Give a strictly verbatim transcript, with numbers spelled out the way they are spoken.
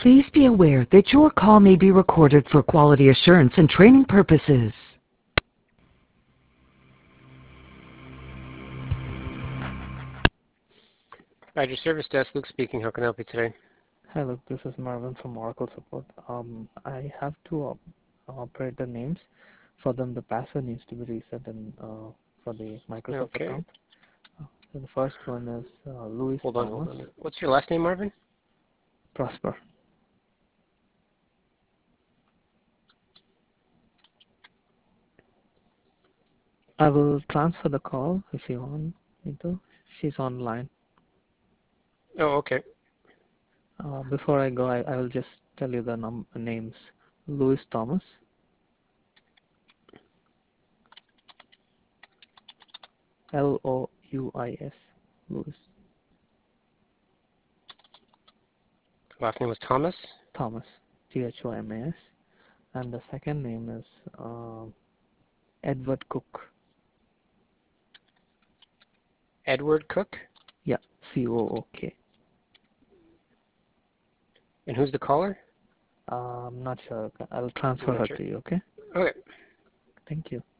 Please be aware that your call may be recorded for quality assurance and training purposes. Badger Service Desk, Luke speaking. How can I help you today? Hi, look, this is Marvin from Oracle Support. Um, I have two op operator names. For them, the password needs to be reset in, uh, for the Microsoft Okay. account. Uh, so the first one is uh, Louis Hold on, hold Thomas on. What's your last name, Marvin? Prosper. I will transfer the call if you want me to. She's online. Oh, okay. Uh, before I go, I, I will just tell you the num names. Louis Thomas, L O U I S, Louis Last name was Thomas. Thomas, T H O M A S. And the second name is uh, Edward Cook. Edward Cook. Yeah, C O O K. And who's the caller? Uh, I'm not sure. I'll transfer Not her sure. to you, okay? Okay. Thank you.